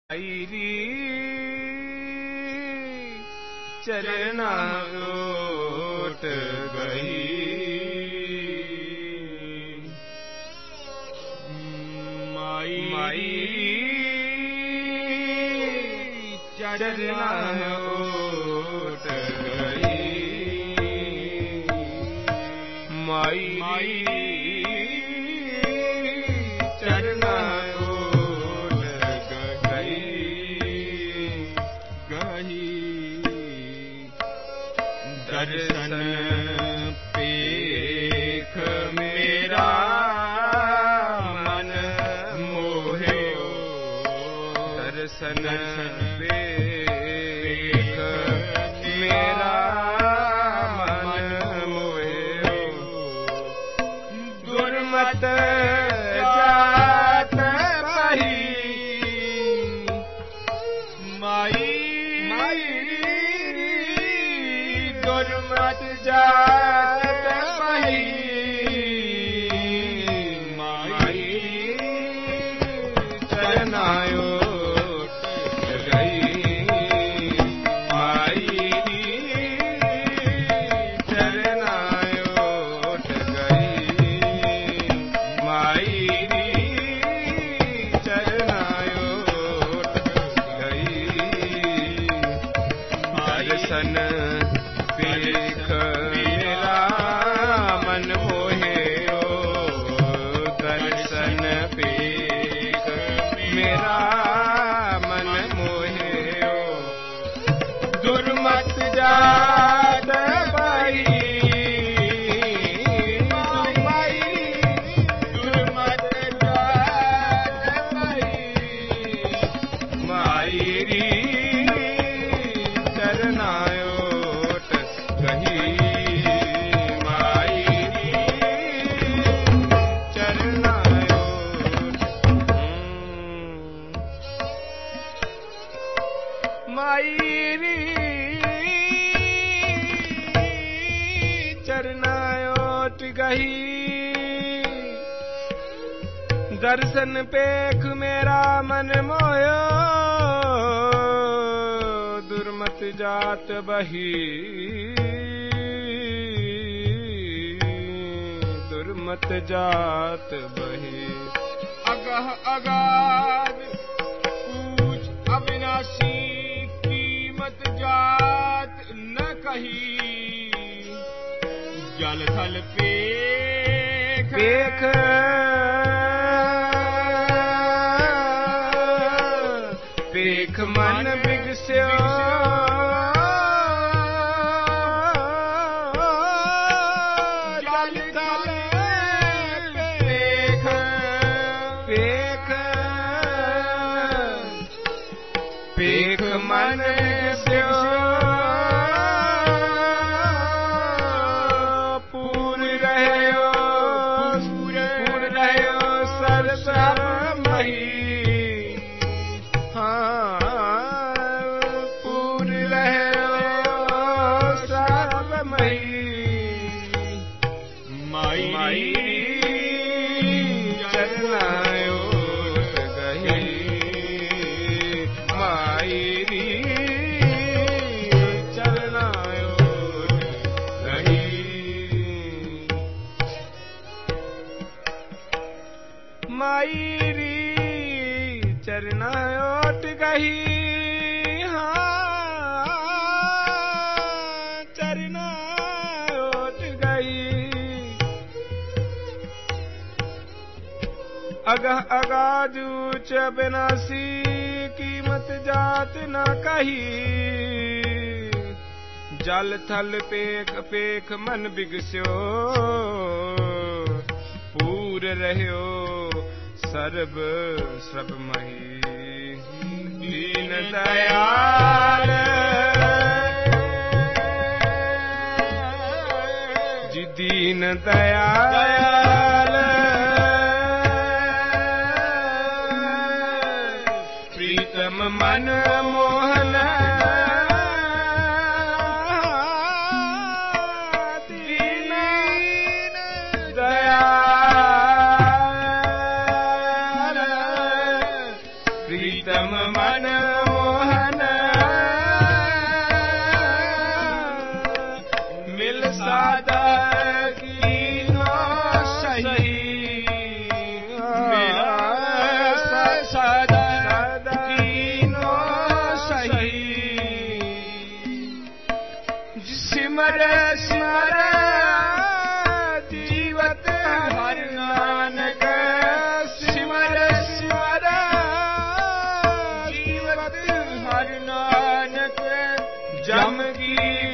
आईरी चरना ओट गई, माई चरना ओट गई, माई चरना दर्शन पेख मेरा मन मोहे, दर्शन पेख मेरा मन मोहे, दुर्मत जात बही माई, दुर्मत जात बही माई चरनायो गई, माई चरनायो गई, माई चरनायो गई, दर्शन पेख मेरा मन मोहे, दर्शन पेख मेरा मन मोहे, दुर्मत जात बही दुर्मत जात बही माई चरनायो माईरी चरनायोट गही, दर्शन पेख मेरा मन मोयो, दुर्मत जात बही, दुर्मत जात बही, अगह अगाध पूछ अविनाशी जात न कही, जल थल पेख पेख मन बिगस्यो, जल थल पेख पेख पेख मन माईरी चरनायोट गही, हाँ चरनायोट गई, अगह अगाजूच बिनासी कीमत जात न कही, जल थल पेख पेख मन बिगस्यो, पूर रह्यो सर्व सब मही, दीन दयाल जी दीन दयाल, प्रीतम मन मोहन, दीन दयाल प्रीतम मन मन मोहन मिल सादा कीनो सही मिला सादा कीनो सही सिमर सिमर जीवत हर नानक सिमर सिमर जीवत हर नानक जम की